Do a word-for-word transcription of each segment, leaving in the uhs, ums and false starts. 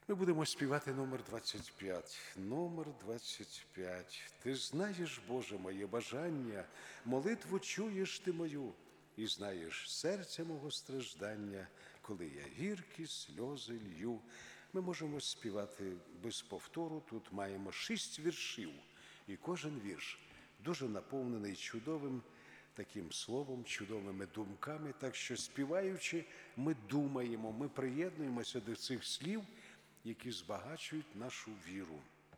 Ми будемо співати номер двадцять п'ять. Номер двадцять п'ять. Ти знаєш, Боже, моє бажання, молитву чуєш ти мою, і знаєш серця мого страждання, коли я гіркі сльози лью. Ми можемо співати без повтору. Тут маємо шість віршів, і кожен вірш дуже наповнений чудовим таким словом, чудовими думками. Так що, співаючи, ми думаємо, ми приєднуємося до цих слів, які збагачують нашу віру.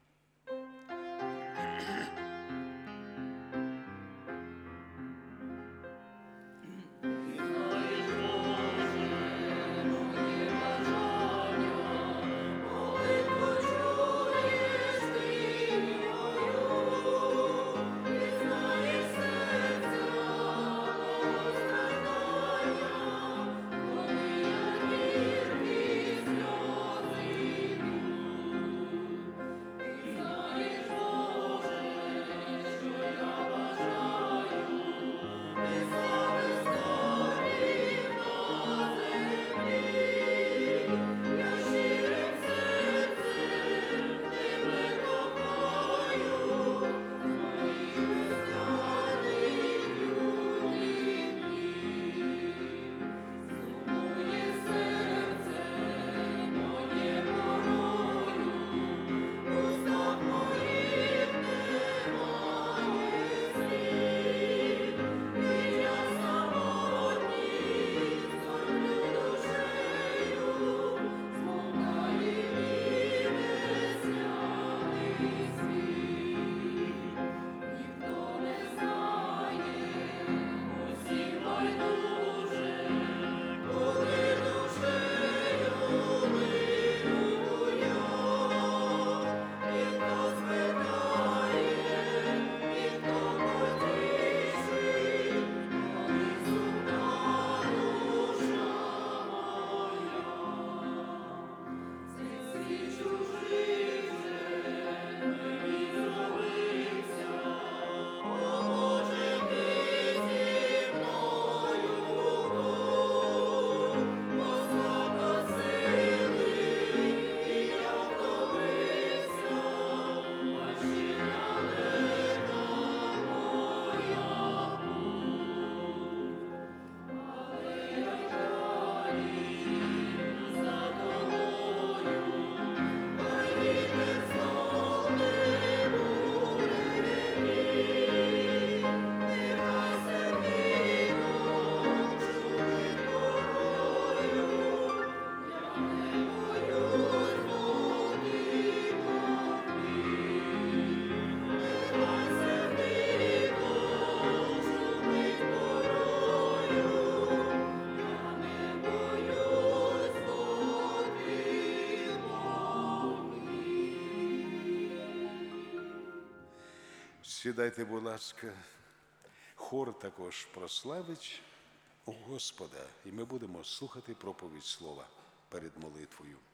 Сідайте, будь ласка. Хор також прославить Господа, і ми будемо слухати проповідь слова перед молитвою.